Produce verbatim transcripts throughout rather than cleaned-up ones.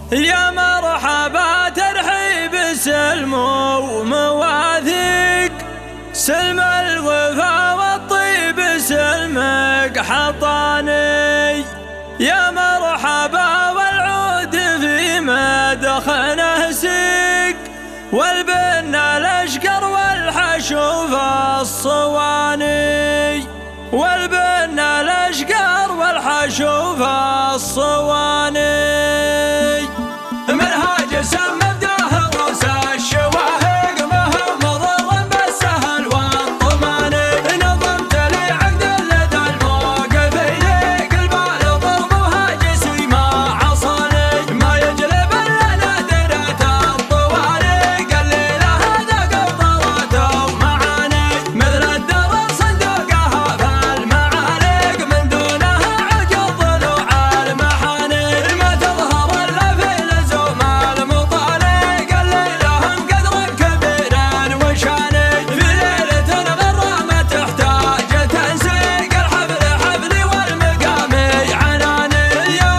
يا مرحبا ترحيب سلم ومواثيق، سلم الوفا والطيب سلمك حطاني. يا مرحبا والعود في مدخنه سيق، والبنا الاشقر والحشوف الصواني، والبنا الاشقر والحشوف الصواني. منهاج سم بداه روس الشواهق، مهم مضر بالسهل والطماني. نظمت لي عقد لدى الموقف يليق، البال ضرب وهاجسي ما عصاني. ما يجلب الا نادرة الطوالي، قليله هذا قبضرته ومعاني. مثل الدر صندوقها في المعالق، من دونها عقد ضلوع المحاني. ما تظهر الا في لزوم المطالق، الليلهم قدرا كبيرا وشاني. في ليلة غرامة تحتاج تنسيق، الحفل حفلي والمقام عناني. يا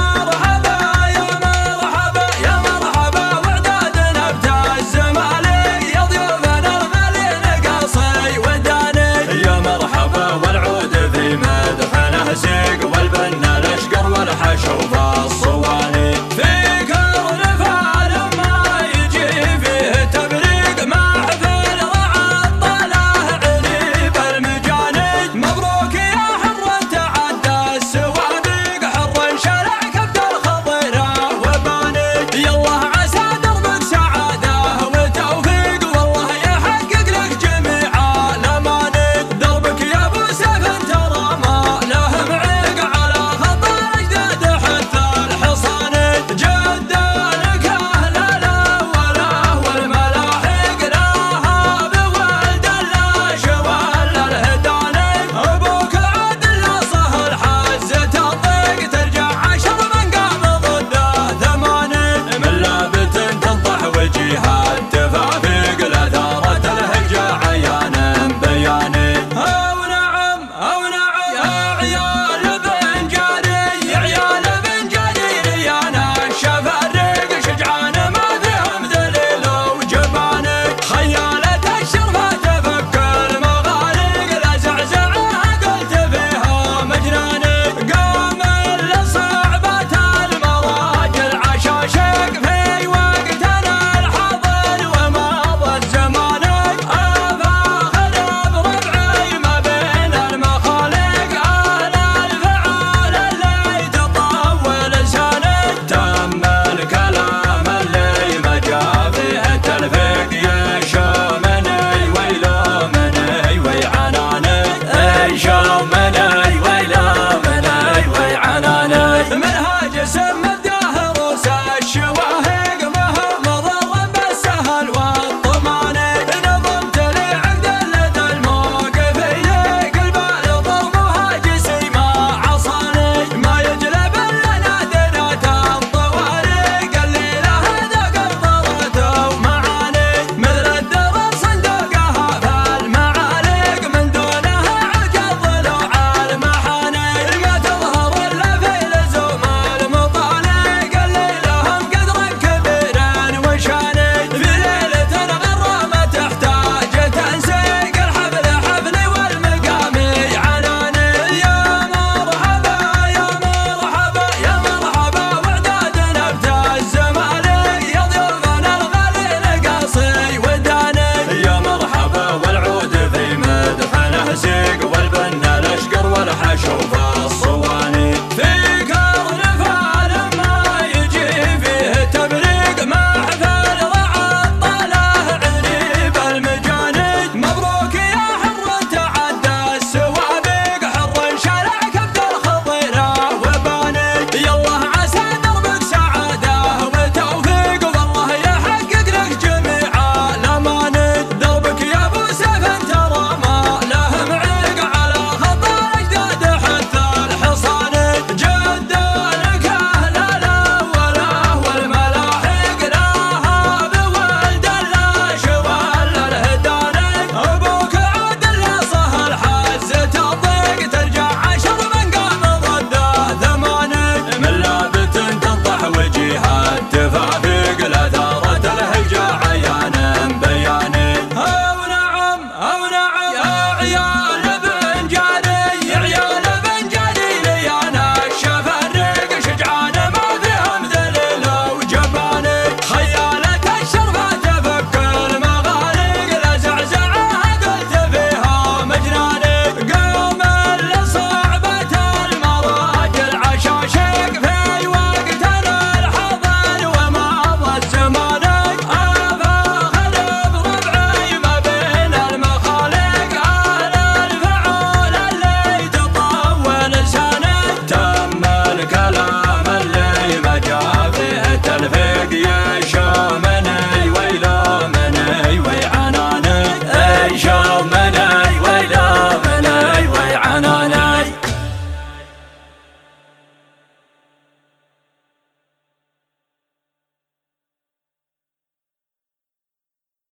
مرحبا يا مرحبا يا مرحبا وعدادنا بتعز مالك، يا ضيوفنا الغالين قاصي وداني. يا مرحبا والعود في مدخنه سيق، والبنا الاشقر والحشوف الصواني. في كرن فعل ما يجي فيه تبريق، محفل رعى الطلاه عليب المجاني. مبروك يا حر تعدى السوابق، حر شرع كبد الخضيره وباني. يالله عسى دربك سعاده وتوفيق، والله يحقق لك جميع الاماني. دربك يا ابو سيف ترى ما له معيق، على خط الاجداد حتى الحصاني. جد لك اهل الاوله والملاحق، لها بولد اللاش ولا الهداني. ابوك العدل صهل حزه الضيق، ترجع عشر من قام ضده ثماني. من لابت تنطح وجيها التفافيق، لاثارت الهجه عيان بياني. او نعم او نعم يا عيال بنجاري، يا عيال بنجاري ليانا الشفاريق. شجعان ما فيهم ذليل وجباني، خيالة الشرفة تفك المغارق. لا زعزعها قلت فيها مجناني. قام لصعبة المراجل عشاشق، في وقتنا الحاضر ومضى الزمان. افاخر بربعي ما بين المخالق، اهل الفعال اللي تطول لساني. تم الكلام اللي ما جا فيه تلفيق، يشومني ويلومني ويعناني. يشومني ويلومني ويعناني. منهاج سم